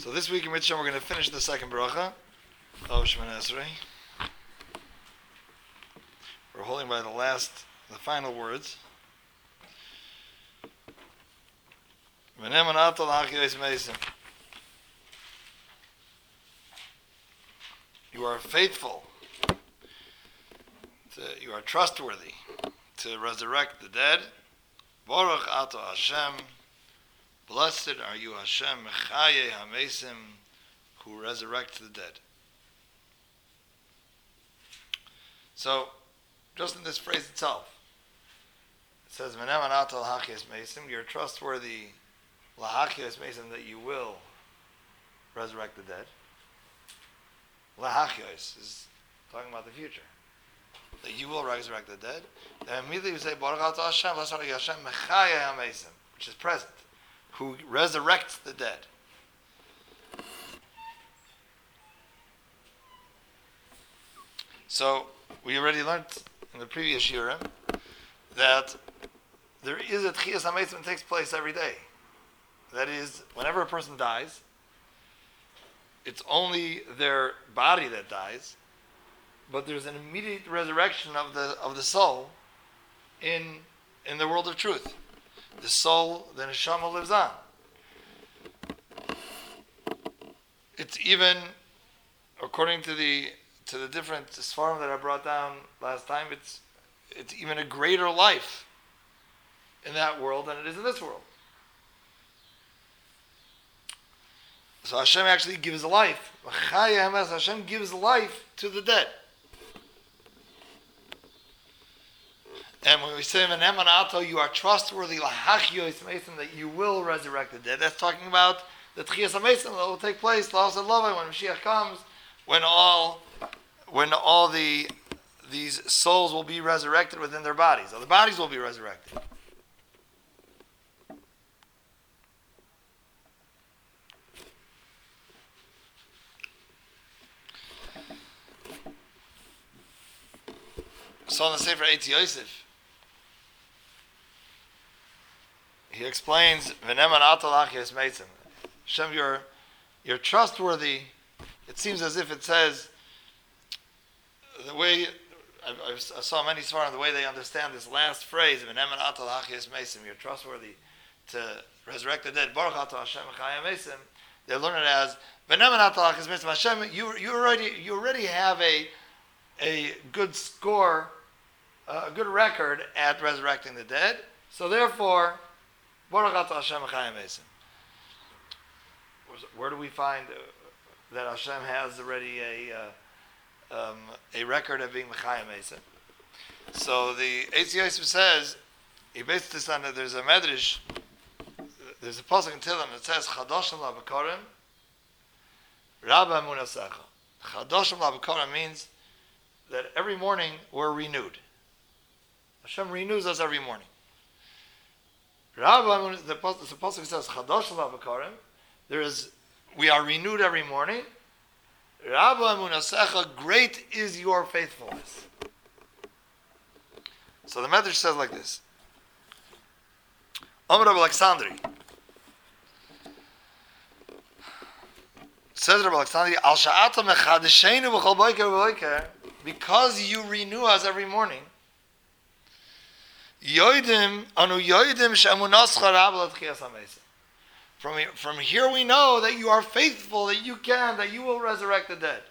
So this week in Mitzvah we're going to finish the second bracha of Shemoneh Esrei. We're holding by the final words. You are faithful. You are trustworthy to resurrect the dead. Baruch ato Hashem. Blessed are you, Hashem, Mechaye HaMesim, who resurrects the dead. So, just in this phrase itself, it says, Menem anato l'hachias mesim, you're trustworthy, l'hachias mesim, that you will resurrect the dead. L'hachios is talking about the future. That you will resurrect the dead. Then immediately you say, Baruch ato Hashem, blessed are you, Hashem, Mechaye HaMesim, which is present, who resurrects the dead. So, we already learned in the previous shiurim that there is a Tchiyas HaMeisim that takes place every day. That is, whenever a person dies, it's only their body that dies, but there's an immediate resurrection of the soul in the world of truth. The soul, the neshama, lives on. It's even, according to the different svarim that I brought down last time, it's even a greater life in that world than it is in this world. So Hashem actually gives life. Hashem gives life to the dead. And when we say, you are trustworthy, that you will resurrect the dead, that's talking about the Tchiyas HaMeisim that will take place, when Mashiach comes, when all these souls will be resurrected within their bodies, or the bodies will be resurrected. So in the Sefer Eitz Yosef, he explains, Hashem, you're trustworthy. It seems as if it says, the way, I saw many svarim, the way they understand this last phrase, you're trustworthy to resurrect the dead, Baruch ato Hashem, they learn it as, Hashem, you already have a good score, a good record at resurrecting the dead, so therefore, Baruch ato Hashem Chayim Esim. Where do we find that Hashem has already a record of being Mechayim Esim? So the Eitz Yosef says, he based this on that there's a medrash, there's a pasuk in Tehillim that says Chadoshim LaBekarim Rabba Emunasecha. Chadoshim LaBekarim means that every morning we're renewed. Hashem renews us every morning. Rabba, the pasuk says, Chadosh LaBekarim, we are renewed every morning. Rabba Emunasecha, great is your faithfulness. So the Medrash says like this. Amar Rabbi Alexandri. Says Rabbi Alexandri, Al Sha'ata Mechadeshenu B'chol Boker V'Boker, because you renew us every morning, from here we know that you are faithful, that you will resurrect the dead.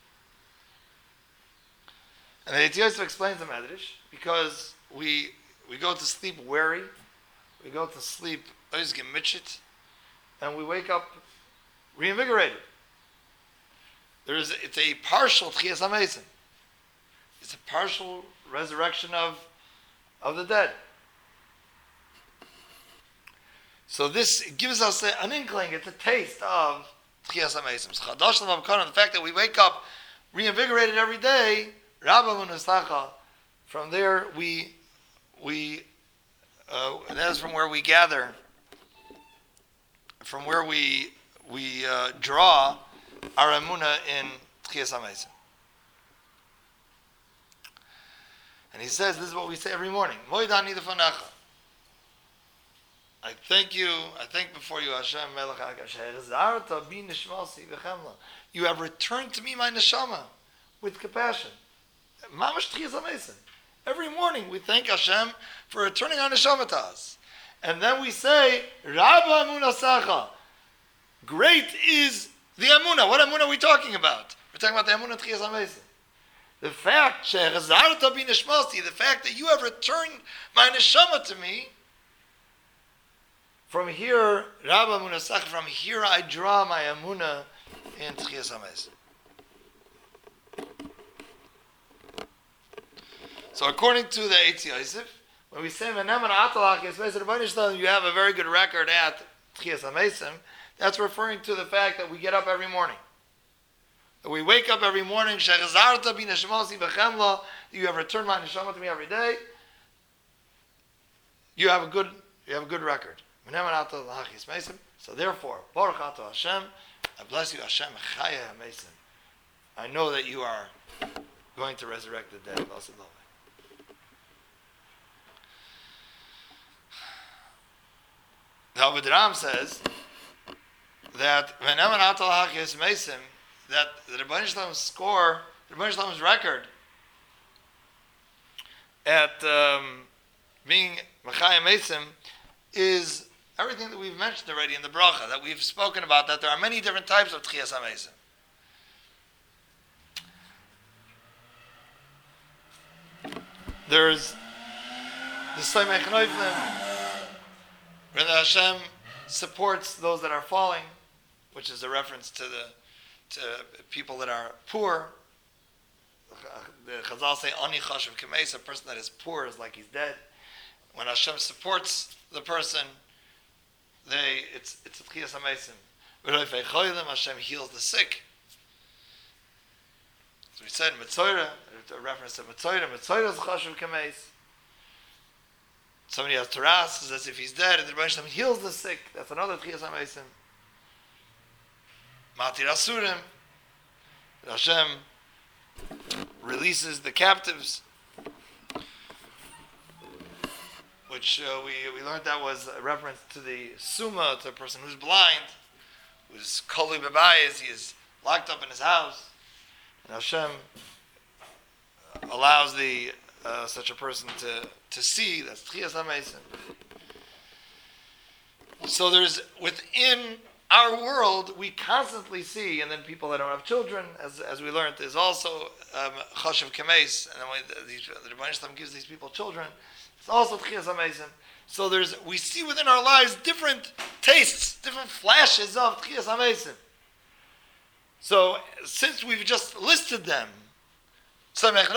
And the Eitz Yosef explains the Medrash, because we go to sleep weary, we go to sleep mitchit, and we wake up reinvigorated. It's a partial Tchiyas HaMeisim. It's a partial resurrection of the dead. So this gives us an inkling, it's a taste of Tchiyas HaMeisim. Chadosh LaBekarim, the fact that we wake up reinvigorated every day, Rabba Emunasecha, from there that is from where we gather, from where we draw our emunah in Tchiyas HaMeisim. And he says, this is what we say every morning. Moed ani lefanecha. I thank you. I thank before you, Hashem Melech HaKadosh. You have returned to me my neshama with compassion. Mamash Tchiyas HaMesim. Every morning we thank Hashem for returning our neshama to us. And then we say, Rabba Amunasacha. Great is the Amunah. What Amunah are we talking about? We're talking about the Amunah Tchiyas HaMesim. The fact, the fact that you have returned my neshama to me, from here, Rabba Amunasach, from here I draw my Amunah in Tchiyas HaMesim. So according to the Eitz Yosef, when we say Meneman Atalach Yismeis, you have a very good record at Tchiyas HaMesim, that's referring to the fact that we get up every morning. That we wake up every morning, you have returned my neshama to me every day. You have a good record. So therefore, Baruch Atah Hashem, I bless you, Hashem, Chaya HaMesim. I know that you are going to resurrect the dead. The Avad Ram says that V'neman Atah L'Chayis Mesim, that the Rebbeinu Shalom's score, the Rebbeinu Shalom's record at being Machayim Mesim is everything that we've mentioned already in the bracha, that we've spoken about, that there are many different types of Tchiyas HaMesim. There's the Soymech Noiflim, where the Hashem supports those that are falling, which is a reference to people that are poor. The Chazal say, Ani Chashav Kameis, a person that is poor is like he's dead. When Hashem supports the person, it's a Tchiyas HaMesim. Hashem heals the sick. So we said Mitzorah, a reference to Mitzorah. Mitzorah is Chashav Kameis. Somebody has Taras, it's as if he's dead, and the Rebbeinu Shalom heals the sick. That's another Tchiyas HaMesim. Matir Asurim, Hashem releases the captives, which we learned that was a reference to the Summa, to a person who's blind, who's Koli Bebayis, he is locked up in his house, and Hashem allows such a person to see. That's Tchiyas HaMesim. So there's, within our world, we constantly see, and then people that don't have children, as we learned, there's also Chashav Kameis, and then the Rebbeinu Shalom gives these people children. It's also Tchiyas HaMesim. So we see within our lives different tastes, different flashes of Tchiyas HaMesim. So since we've just listed them, so you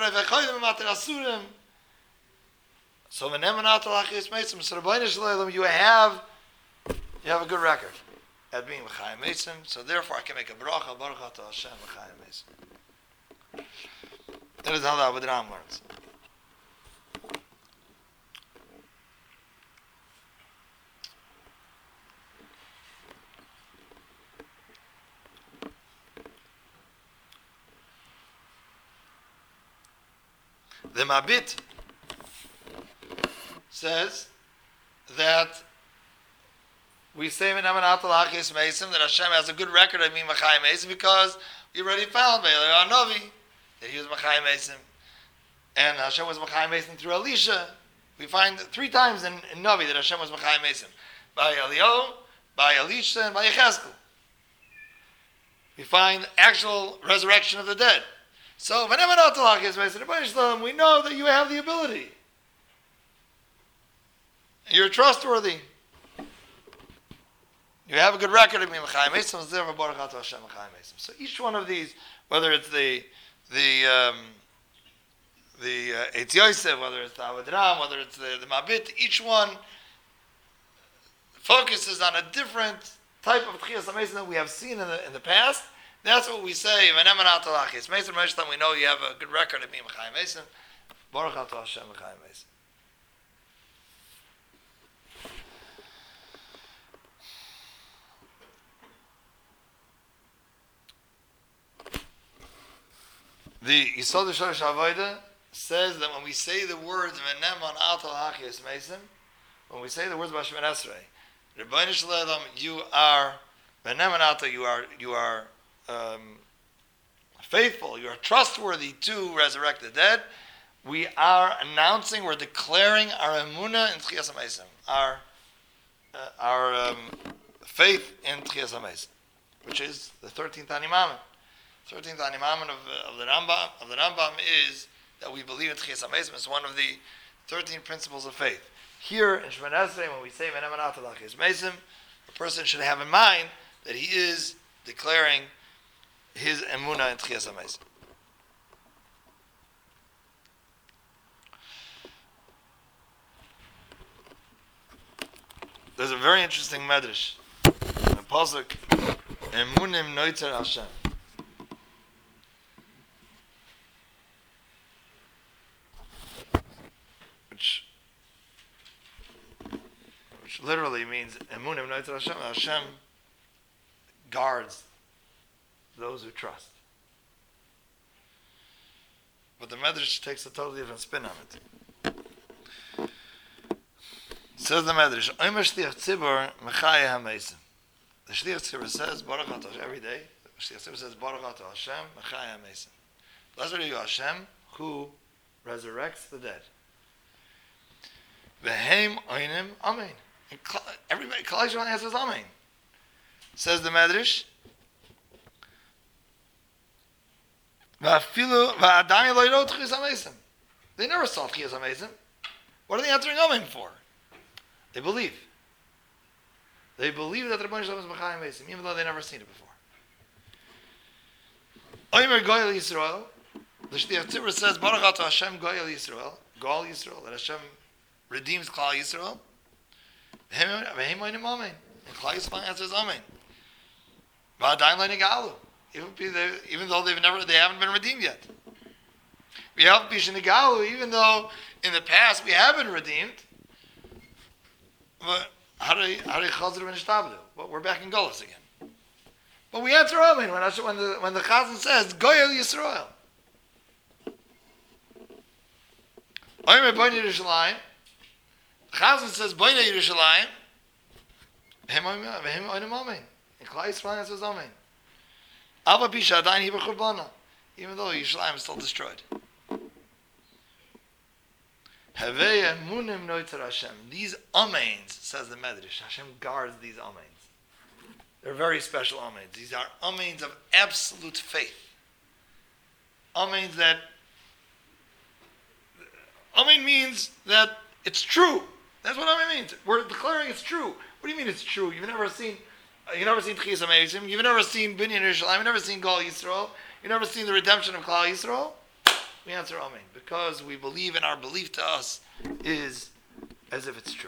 have a good record at being Mechayim Mesim. So therefore I can make a bracha, Baruch Atah Hashem Mechayim Mesim. That is how the Avad Ram learns. The Mabit says that we say that Hashem has a good record of being Machayim Mesim because we already found by Eliyahu Novi that he was Machayim Mesim, and Hashem was Machayim Mesim through Elisha. We find 3 times in Novi that Hashem was Machayim Mesim by Eliyahu, by Elisha, and by Yechezkel. We find actual resurrection of the dead. So, we know that you have the ability. You're trustworthy. You have a good record of being Mechayim Mesim. So each one of these, whether it's the Eitz Yosef, whether it's the Avad Ram, whether it's the Mabit, each one focuses on a different type of Tchiyas HaMesim that we have seen in the past. That's what we say. We know you have a good record of being Mechayim Mesim. Baruch Atah Hashem Mechayim Mesim. The Yisod Shorosh Avoda says that when we say the words "V'neman Atah L'Chayis Mesim," when we say the words about Shemoneh Esrei, Rebbeinu Shalom, you are Benemanata, you are faithful, you are trustworthy to resurrect the dead. We are announcing, we're declaring our emunah in Tchias HaMeisim, our faith in Tchias HaMeisim, which is the 13th Animamen. 13th Animamen of the Rambam is that we believe in Tchias HaMeisim. It's one of the 13 principles of faith. Here in Shemoneh Esrei, when we say Benemanata Tchias HaMeisim, a person should have in mind that he is declaring his emunah in Tchias HaMeisim. There's a very interesting medrash. The pasuk, Emunim Noitzer Hashem. Which literally means Emunim Noitzer Hashem. Hashem guards those who trust. But the medrash takes a totally different spin on it. Says the Medrash, Omer Shliach Tzibur Mechaya HaMeisim. The Shliach Tzibur says, Baruch Atah, every day, the Shliach Tzibur says, Baruch Atah Hashem Mechaya HaMeisim. Blessed are you, Hashem, who resurrects the dead. V'heim Oinim Amen. Everybody, Kol Yisrael answers Amen. Says the Medrash, V'afilu V'adami Lo Yirot Tchias HaMeisim. They never saw Tchias HaMeisim. What are they answering Amen for? They believe. They believe that the Rebbeinu Shalom is Mechayim Meisim, even though they've never seen it before. Omer Goyal Yisrael, the Shliach Tzibur says, Baruch Atah Hashem Goyal Yisrael, Goal Yisrael, that Hashem redeems Klal Yisrael. V'heim Oinim Amen. And Klal Yisrael answers Amen. V'adayin Lo Nigalu. Even though they haven't been redeemed yet. V'yav Pishin Nigalu, even though in the past we have been redeemed. But how do you chazir v'nishtabdu? But we're back in Golos again. But we answer Amen when the Chazan says Goyal Yisrael. Omer Boinei Yerushalayim. Chazan says Boinei Yerushalayim. V'hem Oinim Amen. And Klal Yisrael answers Amen. Ava Pisha Adayin Hi B'churbana. Even though Yerushalayim is still destroyed. These amens, says the Medrash, Hashem guards these amens. They're very special amens. These are amens of absolute faith. Amens that... Amen means that it's true. That's what amen means. We're declaring it's true. What do you mean it's true? You've never seen Tchias HaMeisim. You've never seen Binyan Yerushalayim. You've never seen Gal Yisrael. You've never seen the redemption of Klal Yisrael. We answer Amen, because we believe, and our belief to us is as if it's true.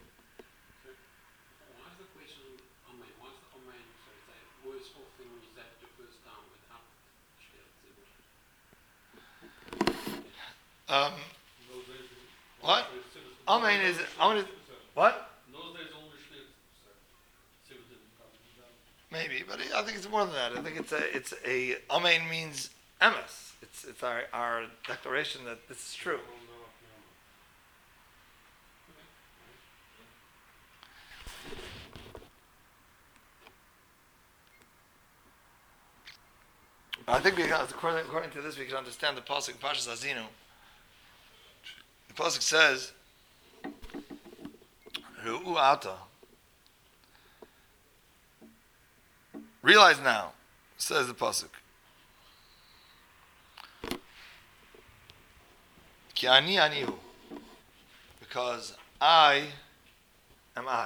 Why is the question Amen? Why is the Amen, worse off than when you said the first time without Shliach Tzibur? What? Amen is what? In those days only Shliach Tzibur didn't come. Maybe, but I think it's more than that. I think it's a Amen means emes. It's our declaration that this is true. I think according to this, we can understand the pasuk Parshas Azinu. The pasuk says, "Ru'u ata." Realize now, says the pasuk. Ki ani anihu, because I am I.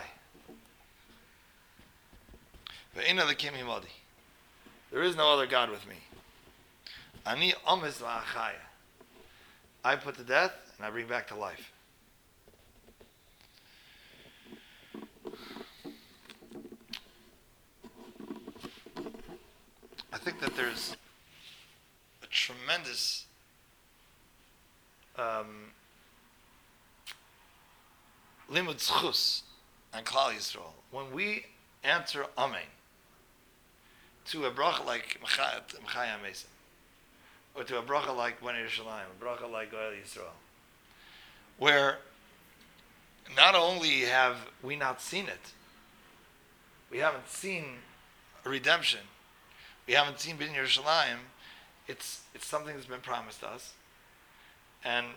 Ve'ena lekim himadi. There is no other God with me. Ani omis la'achaya. I put to death and I bring back to life. I think that there's a tremendous limud zchus on Klal Yisrael. When we answer Amen to a bracha like Mechayim Meisim, or to a bracha like Bnei Yerushalayim, a bracha like Goyal Yisrael, where not only have we not seen it, we haven't seen a redemption. We haven't seen Bin Yerushalayim. It's something that's been promised us, and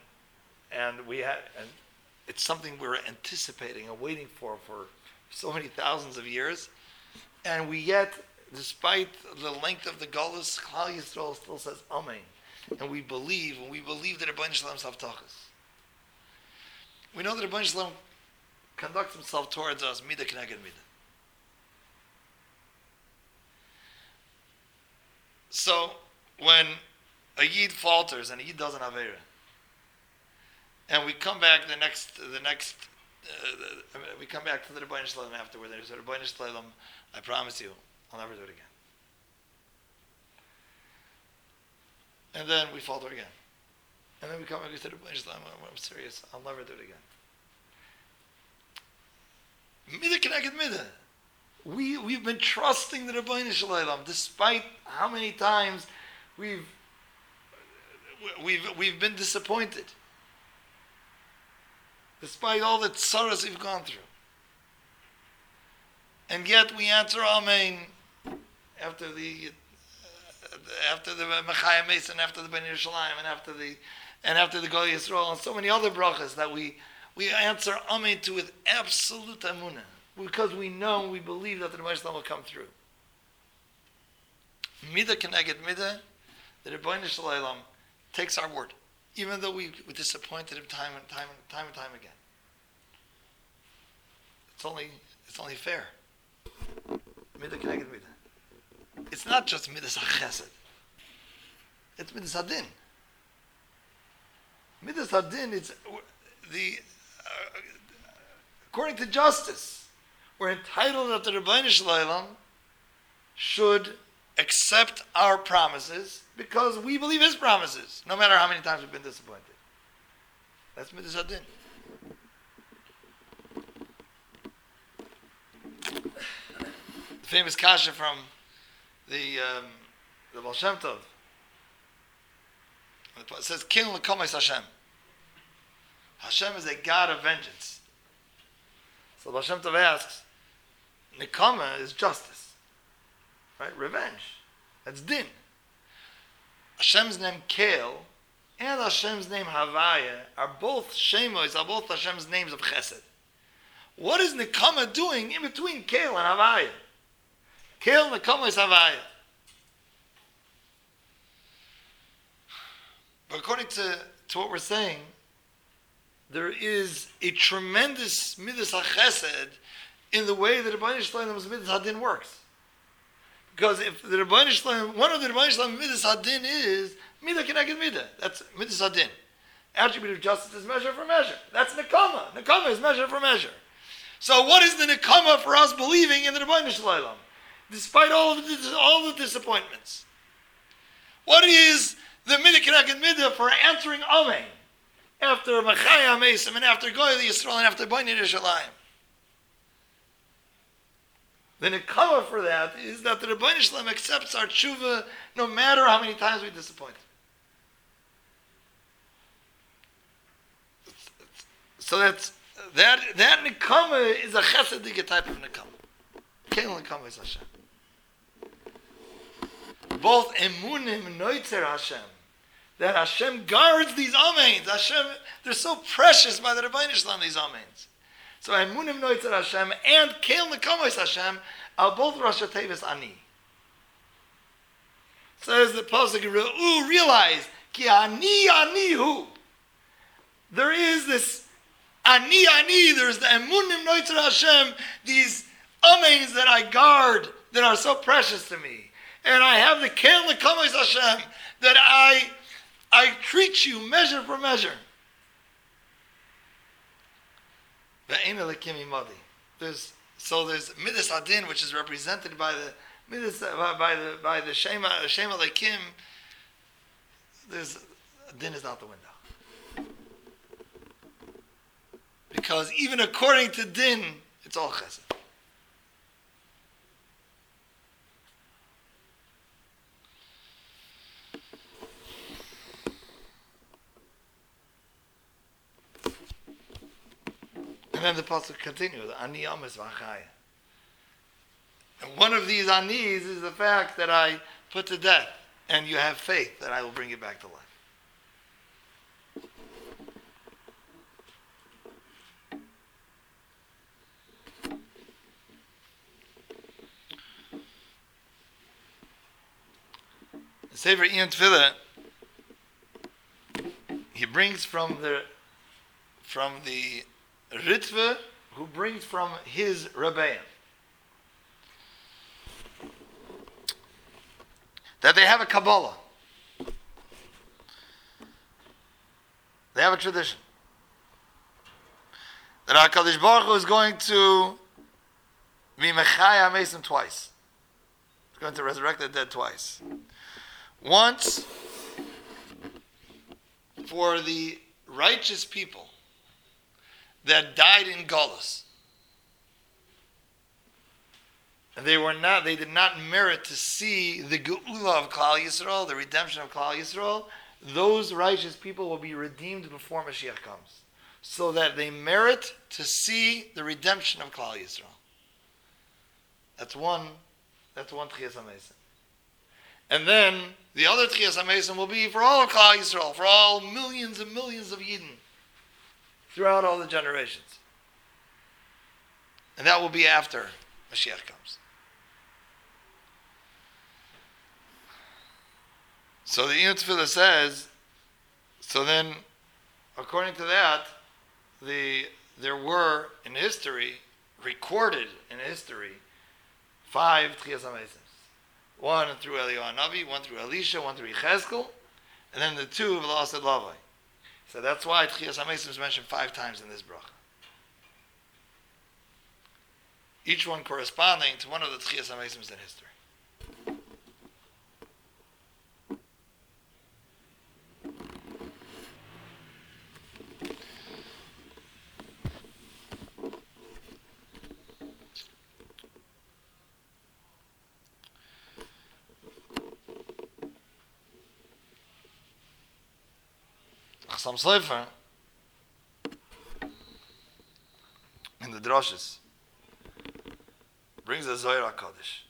it's something we're anticipating and waiting for so many thousands of years, and we yet, despite the length of the Golus, Klal Yisrael still says Amen, and we believe that Rebbeinu Shalom Savtachas. We know that Rebbeinu Shalom conducts himself towards us midah k'neged midah. So when a Yid falters and a Yid does an Aveira, and we come back we come back to the Rebbeinu Shalom afterward, and we say, Rebbeinu Shalom, I promise you, I'll never do it again. And then we falter again. And then we come back and we say, Rebbeinu Shalom, I'm serious, I'll never do it again. Midah k'neged midah. We've been trusting the Rebbeinu Shalom despite how many times we've been disappointed. Despite all the tsaras we've gone through. And yet we answer Amen after the Mechayim Meis and after the Ben Yerushalayim and after the Gol Yisrael and so many other brachas that we answer Amen to with absolute emunah. Because we know, we believe that the Rebbeinu Shalom will come through. Midah k'neged midah, the Rebbeinu Shalom takes our word, even though we disappointed him time and time again. It's only fair. Midah k'neged midah. It's not just midas hachesed. It's midas hadin. Midas hadin is according to justice. We're entitled that the Rebbeinu Shalom should accept our promises because we believe his promises, no matter how many times we've been disappointed. That's midas hadin. The famous kasha from the Baal Shem Tov. It says, Kin l'komes Hashem. Hashem is a God of vengeance. So Baal Shem Tov asks, Nikama is justice, right? Revenge. That's din. Hashem's name Kel and Hashem's name Havaya are both Shemos, are both Hashem's names of Chesed. What is Nikama doing in between Kel and Havaya? Kel, Nikama is Havaya. But according to what we're saying, there is a tremendous midas hachesed in the way that the Rebbeinu Shalom's midas hadin works. Because if the Rebbeinu Shalom, one of the Rebbeinu Shalom's midas hadin is midah k'neged midah. That's midas hadin. Attribute of justice is measure for measure. That's nekama. Nekama is measure for measure. So what is the nekama for us believing in the Rebbeinu Shalom, despite all the disappointments? What is the midah k'neged midah for answering Amen after Mechayim Mesim and after Goy Yisrael and after Bnei Yerushalayim? The nekama for that is that the Rebbeinu Shalom accepts our tshuva no matter how many times we disappoint. So that nekama is a chesedic type of nekama. Keil nekama is Hashem. Both emunim noitzer Hashem, that Hashem guards these amens. Hashem, they're so precious by the Rebbeinu Shalom, these amens. So emunim noitzer Hashem and keil nekama is Hashem are both Rosh Tevis Ani. Says the pasuk, realize ki ani hu. There is this ani. There's the emunim noitzer Hashem. These amens that I guard that are so precious to me. And I have the Kel Nekamas Hashem that I treat you measure for measure. There's Midas Adin, which is represented by the Midas by the Shema Alekim. There's Adin is out the window. Because even according to Din, it's all Chesed. And then the pasuk continues, Ani amis v'achaya. And one of these anis is the fact that I put to death, and you have faith that I will bring you back to life. The Sefer Ian Tefillah, he brings from the Ritva, who brings from his Rebbeim, that they have a Kabbalah. They have a tradition. That HaKadosh Baruch Hu is going to be Mechaya Mason twice. He's going to resurrect the dead twice. Once for the righteous people that died in Golus. And they did not merit to see the Geula of Klal Yisrael, the redemption of Klal Yisrael. Those righteous people will be redeemed before Mashiach comes, so that they merit to see the redemption of Klal Yisrael. That's one Tchias HaMesim. And then the other Tchias HaMesim will be for all of Klal Yisrael, for all millions and millions of Yidden throughout all the generations. And that will be after Mashiach comes. So the Iyun Tefillah says, so then, according to that, there were in history, recorded in history, 5 Tchias HaMesim. One through Eliyahu Navi, one through Elisha, one through Yechezkel, and then the 2 of Lasad Lavai. So that's why Tchias HaMesim is mentioned 5 times in this bracha. Each one corresponding to one of the Tchias HaMesim in history. Some Sofer in the droshes brings the Zohar HaKadosh.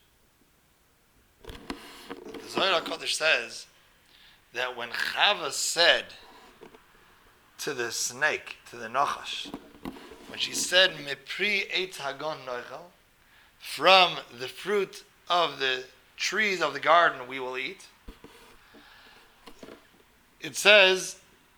The Zohar HaKadosh says that when Chava said to the snake, to the Nachash, when she said, Mepri Eitz Hagon Noichel, from the fruit of the trees of the garden we will eat, it says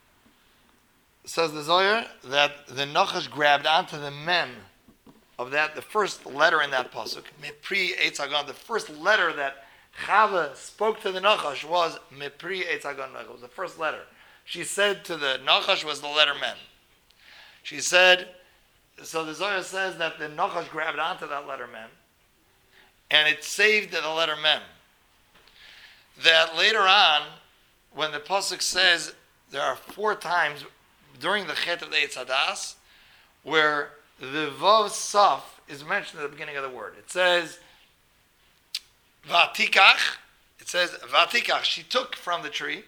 the Zohar, that the Nachash grabbed onto the mem of that, the first letter in that pasuk, Mepri Eitz Hagon, the first letter that Chava spoke to the Nachash was Mepri Eitz Hagon Noichel, was the first letter. She said to the Nachash was the letter mem. She said, so the Zohar says that the Nachash grabbed onto that letter mem, and it saved the letter mem. That later on, when the pasuk says there are 4 times during the Chet of the Eitz Hadas, where the Vav Saf is mentioned at the beginning of the word. It says, Vatikach, she took from the tree,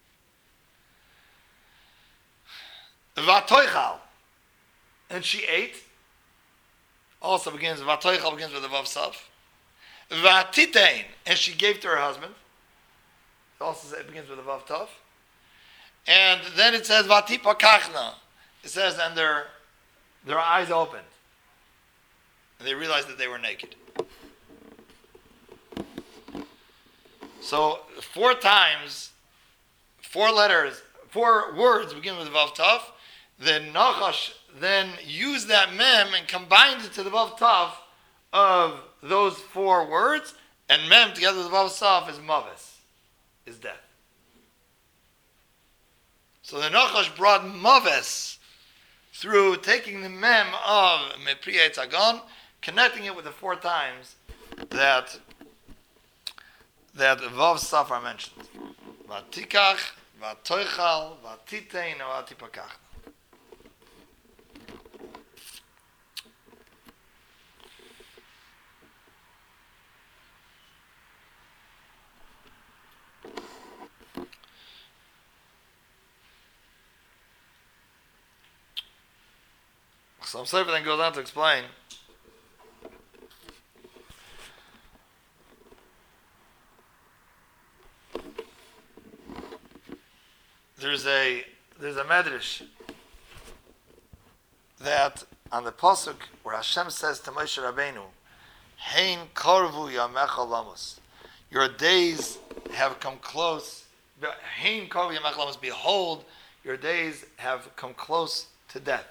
Vatoichal, and she ate. Also Vatoichal begins with the Vav Saf. Vatitein, and she gave to her husband. It begins with the Vav Tov. And then it says Vatipakachna. It says, and their eyes opened. And they realized that they were naked. So 4 times, 4 letters, 4 words begin with the Vav Tav. The Nachash then used that mem and combined it to the Vav Tav of those 4 words, and mem together with the Vav Saf is mavis, is death. So the Nachash brought maves through taking the mem of Mepri Eitz Hagon, connecting it with the 4 times that Vav Saf are mentioned. Vatikach, Vatoichal, Vatitein, and Vatipakach. Some Sefer then goes on to explain there's a medrash that on the pasuk where Hashem says to Moshe Rabbeinu, "Hein korvu yamecha lamos," your days have come close. Hein korvu yamecha lamos, behold, your days have come close to death.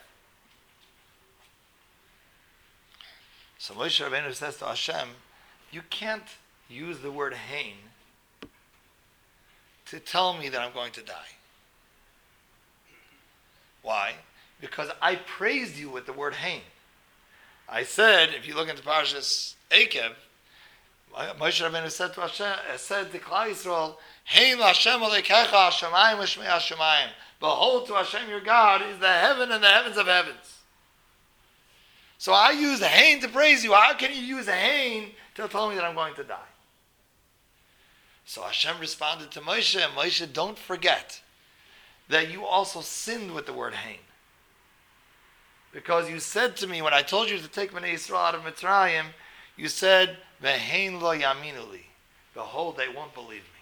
So Moshe Rabbeinu says to Hashem, you can't use the word hein to tell me that I'm going to die. Why? Because I praised you with the word hein. I said, if you look into Parshas Eikev, Moshe Rabbeinu said to Hashem, said to Klal Yisrael, hein l'Hashem alekecha hashamayim v'shmei hashamayim. Behold, to Hashem your God is the heaven and the heavens of heavens. So I use hein to praise you. How can you use hein to tell me that I'm going to die? So Hashem responded to Moshe, Moshe, don't forget that you also sinned with the word hein. Because you said to me, when I told you to take Bnei Yisrael out of Mitzrayim, you said, Ve'hein lo yaminu li. Behold, they won't believe me.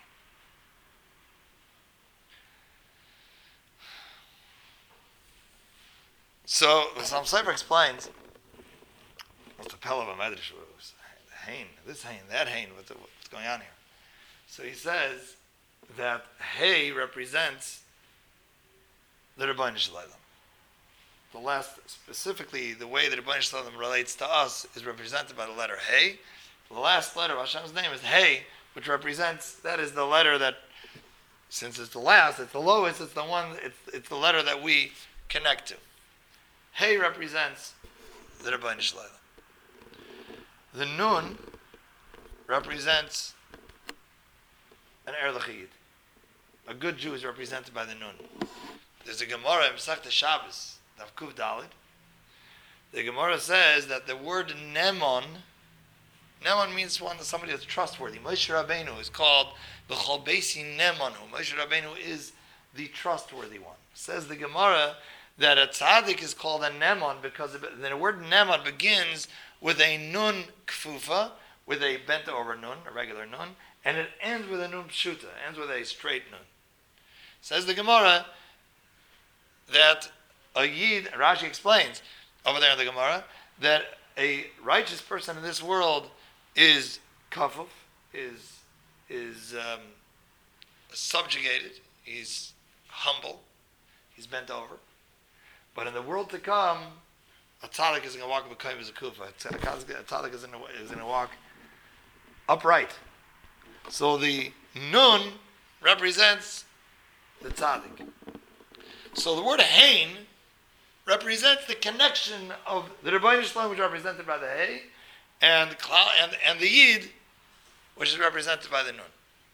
So, the Sam Sefer explains, what's the pell of a medrash? Hein, this hein, that hein, what's going on here? So he says that hey represents the Rebbeinu Shalom. The last, specifically, the way the Rebbeinu Shalom relates to us is represented by the letter hey. The last letter of Hashem's name is hey, which represents, that is the letter that, since it's the last, it's the lowest, it's the one, it's the letter that we connect to. Hey represents the Rebbeinu Shalom. The nun represents an Er L'Chiyid. A good Jew is represented by the nun. There's a Gemara in Masechta Shabbos, Daf Kuf Daled. The Gemara says that the word Nemon means somebody that's trustworthy. Moshe Rabbeinu is called B'chol Beisi Nemonu. Moshe Rabbeinu is the trustworthy one. Says the Gemara that a tzaddik is called a Nemon because the word Nemon begins with a nun kfufa, with a bent over nun, a regular nun, and it ends with a nun pshuta, ends with a straight nun. Says the Gemara that a yid, Rashi explains over there in the Gemara, that a righteous person in this world is kafuf, is subjugated, he's humble, he's bent over. But in the world to come, a tzaddik is going to walk b'kayim as a kufa. A tzaddik is going to walk upright. So the nun represents the tzaddik. So the word hein represents the connection of the Rebbeinu Shalom, which is represented by the hey, and the yid, which is represented by the nun.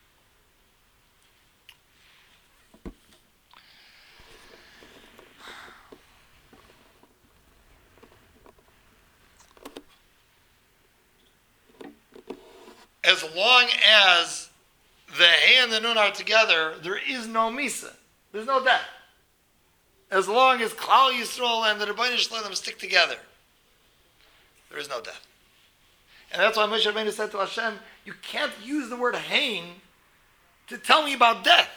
As long as the hey and the nun are together, there is no misa. There's no death. As long as Klal Yisrael and the Rebbeinu Shalom stick together, there is no death. And that's why Moshe Rabbeinu said to Hashem, you can't use the word hein to tell me about death.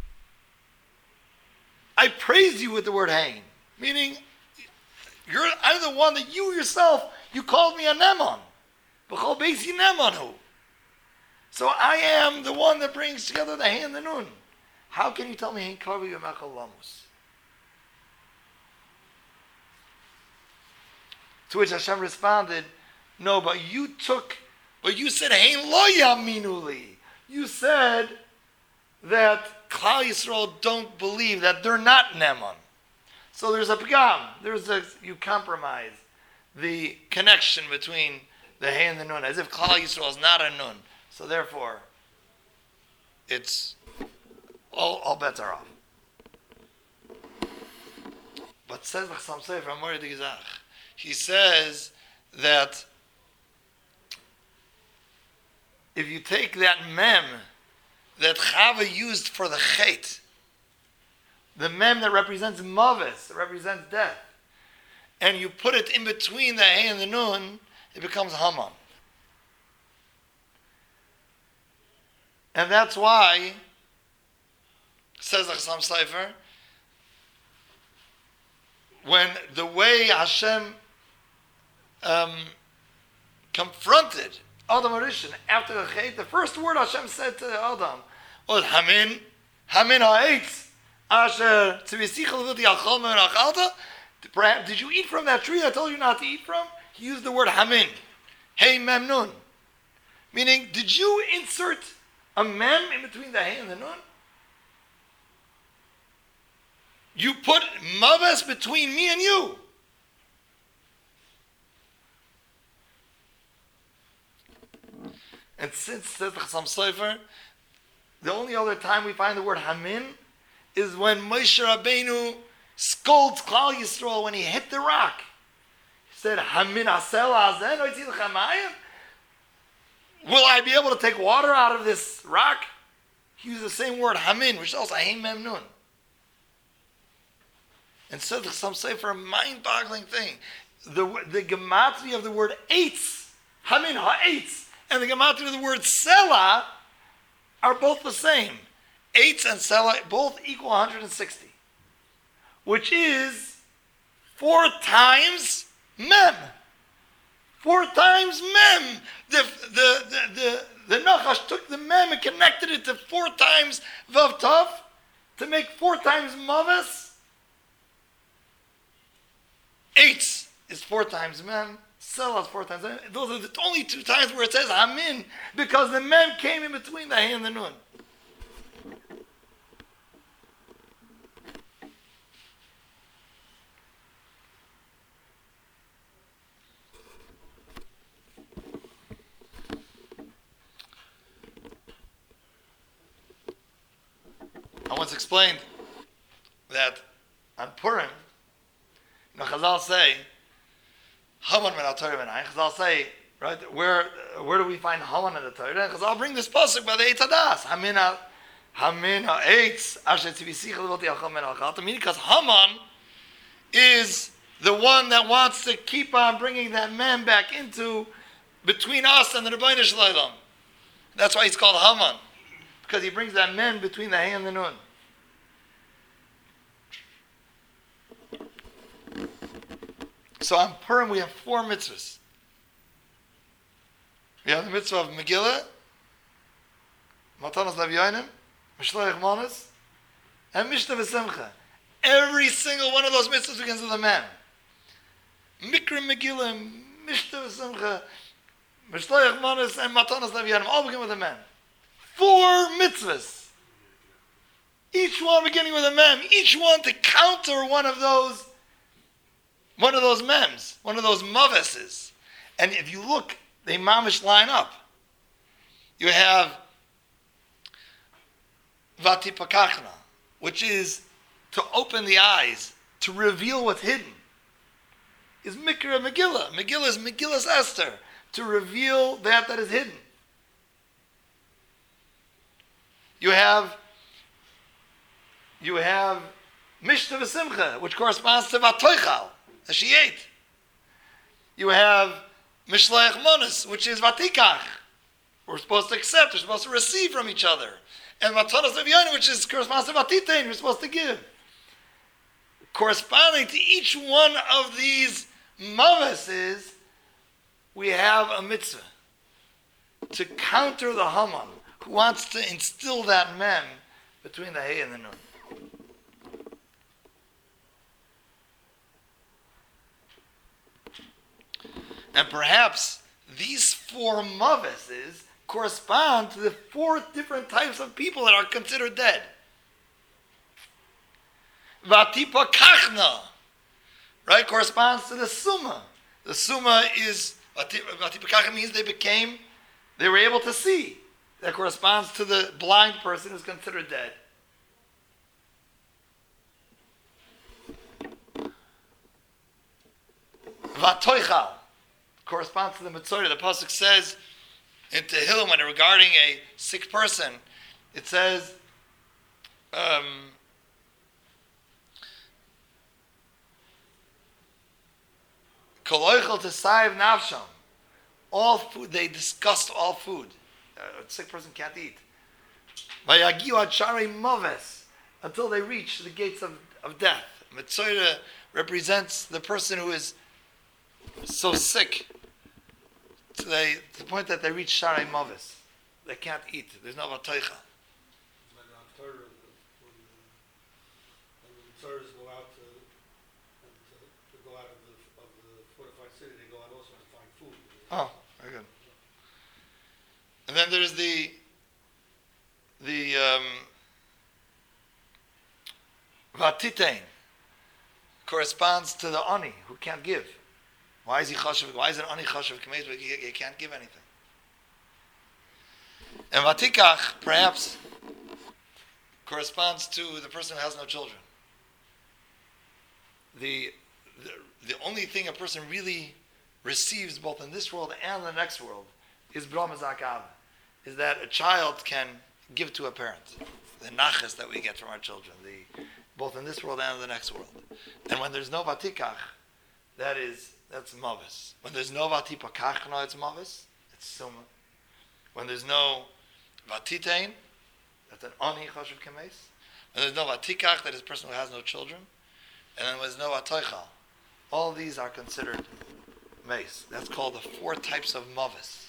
I praised you with the word hein, meaning I'm the one that you yourself, you called me a Nemon. B'chol Beisi Nemonu. So I am the one that brings together the hey and the nun. How can you tell me hein karvu yamecha lamos? To which Hashem responded, no, but you said hein lo yaminu li. You said that Klal Yisrael don't believe, that they're not Nemon. So there's a pagam. You compromise the connection between the hey and the nun, as if Klal Yisrael is not a nun. So therefore, it's all bets are off. But says L'chasam Sefer Amor D'Gizach, he says that if you take that mem that Chava used for the chet, the mem that represents mavis, that represents death, and you put it in between the Hey and the Nun, it becomes Haman. And that's why, says the Chassam Sofer, when the way Hashem confronted Adam HaRishon after the Chet, the first word Hashem said to Adam was Hamin ha'etz asher tzivisichel v'ti achol me'en achalta. Did you eat from that tree I told you not to eat from? He used the word Hamin. Hey mem nun. Meaning, did you insert a mem in between the hey and the nun? You put maves between me and you. And since, says the Chassam Sofer, the only other time we find the word Hamin is when Moshe Rabbeinu scolds Klal Yisrael when he hit the rock. He said, Hamin asel azen oitzil chamayim. Will I be able to take water out of this rock? He used the same word Hamin, which is also Hein Mem Nun. And so the Chassam Sofer, a mind-boggling thing. The gematria of the word eitz, Hamin ha'etz, and the gematria of the word Selah are both the same. Eitz and Selah both equal 160, which is 4 times Mem. 4 times Mem. The Nachash took the Mem and connected it to 4 times Vav Tav to make 4 times Maves. Eitz is 4 times Mem. Selah is 4 times Mem. Those are the only 2 times where it says Amin, because the Mem came in between the Hey and the Nun. I once explained that on Purim, Chazal say, Haman min al-Torah v'nai. Chazal say, right, where do we find Haman in the Torah? And Chazal bring this pasuk by the Eitz Hadas. Hamin ha'etz asher tzivisichel v'ti achol men al-chalta. Meaning, because Haman is the one that wants to keep on bringing that man back into between us and the Rebbeinu Shalom. That's why he's called Haman, because he brings that man between the Hey and the Nun. So on Purim we have 4 mitzvahs. We have the mitzvah of Megillah, Matanas Leviyanim, Mishloach Manos, and Mishnah V'Simcha. Every single one of those mitzvahs begins with a mem. Mikra Megillah, Mishnah V'Simcha, Mishloach Manos, and Matanas Leviyanim all begin with a mem. 4 mitzvahs. Each one beginning with a mem. Each one to counter one of those mems, one of those maveses. And if you look, they mamish line up. You have vatipakachna, which is to open the eyes, to reveal what's hidden. Is Mikra Megillah. Megillah is Megillah's Esther, to reveal that is hidden. You have Mishnah V'Simcha, which corresponds to Vatoichal, that she ate. You have Mishloach Manos, which is Vatikach. We're supposed to accept, we're supposed to receive from each other. And Matanas Leviyanim, which corresponds to Vatitein, we're supposed to give. Corresponding to each one of these maveses, we have a mitzvah to counter the Haman, who wants to instill that mem between the Hey and the Nun. And perhaps these 4 maveses correspond to the 4 different types of people that are considered dead. Vatipa kachna, right, corresponds to the summa. The summa is, Vatipa kachna means they were able to see. That corresponds to the blind person who's considered dead. Vatoichal corresponds to the Mitzorah. The pasuk says in Tehillim, when regarding a sick person, it says, Koloichel to saiv nafsham. All food, they disgust all food. A sick person can't eat. Vayagiu ad sharei moves, until they reach the gates of death. Mitzvah represents the person who is so sick to the point that they reach sharei moves. They can't eat. There's no vatoicha. Like on Torah, when the Tzaras go out to go out of the fortified city, they go out also to find food. Oh, very good. And then there's the Vatitein corresponds to the Ani who can't give. Why is he chashav? Why is an Ani chashav kameis? He can't give anything. And Vatikach perhaps corresponds to the person who has no children. The only thing a person really receives both in this world and the next world is Brahmazak Av, is that a child can give to a parent. The nachas that we get from our children, both in this world and in the next world. And when there's no Vatikach, that's mavis. When there's no Vatipakach, no, it's mavis. It's suma. When there's no Vatitein, that's an Ani Chashav Kameis. When there's no Vatikach, that is a person who has no children. And then when there's no Atoicha, all these are considered mace. That's called the 4 types of mavis.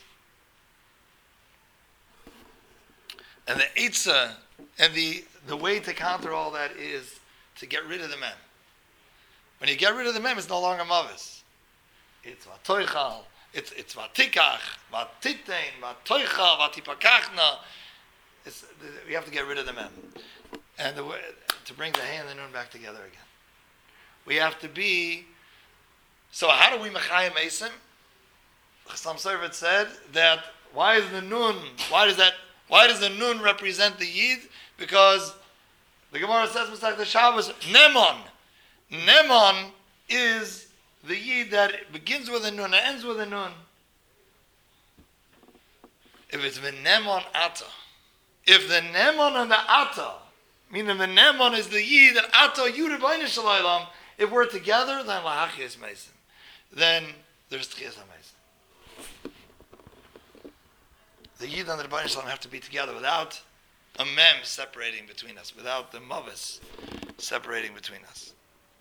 And the Eitzah, and the way to counter all that is to get rid of the mem. When you get rid of the mem, it's no longer mavis. It's Vatoichal, it's Vatikach, Vatitein, Vatoichal, Vatipakachna. We have to get rid of the mem. And to bring the hay and the nun back together again. We have to be. So how do we mechayim esim? Some servant said that why does the nun represent the yid? Because the Gemara says Masech the Shabbos Nemon. Nemon is the yid that begins with a nun and ends with a nun. If it's the Nemon Ata, if the Nemon and the Ata, meaning the Nemon is the yid and Ata Yud B'Ein Shalaylam, if we're together, then Lahachis Meisim. Then there's Tchias HaMeisim. The Yid and the Rebbeinu Shalom have to be together without a mem separating between us, without the mavis separating between us.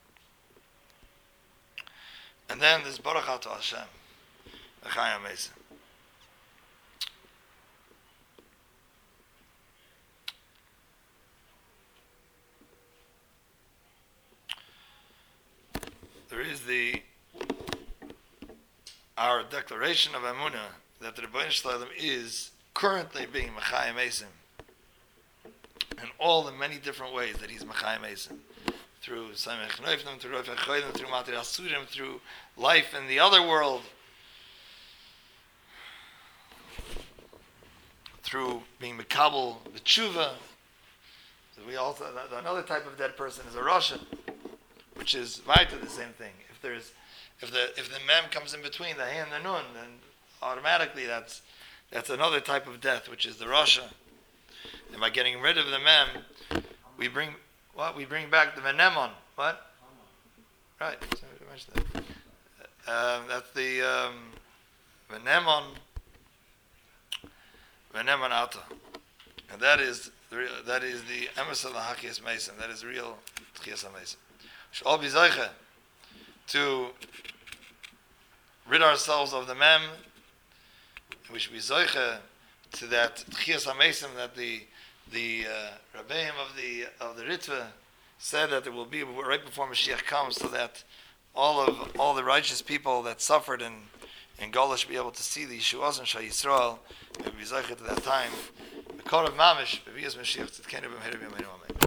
And then there's Baruch Ato Hashem, L'chaim HaMeisim. There is our declaration of Emunah that the Rebbeinu Shalom is currently being Mechayim Esim in all the many different ways that he's Mechayim Esim, through Samech Neufnim, through Rosh Chodim, through Matir Asurim, through life in the other world, through being Mekabel, the Tshuva. We also, another type of dead person is a Rasha, which is right to the same thing. If the mem comes in between the hay and the nun, then automatically that's another type of death, which is the rasha. And by getting rid of the mem, we bring back the menemon. What? Right. Sorry to mention that. That's the menemon ata, and that is the emes of the hakiyas mason. That is real tchiyas mason. Sh'ol b'zayche to rid ourselves of the mem. We should be zoiche to that tchiyas hamesim that the Rabbeim of the Ritva said that it will be right before Mashiach comes, so that all the righteous people that suffered in Golish be able to see the Yeshuas and Shal Yisrael. We be zoiche to that time. The Korah Mamish, Bevias Mashiach Tzidkenu B'Meher B'Yameinu Amen.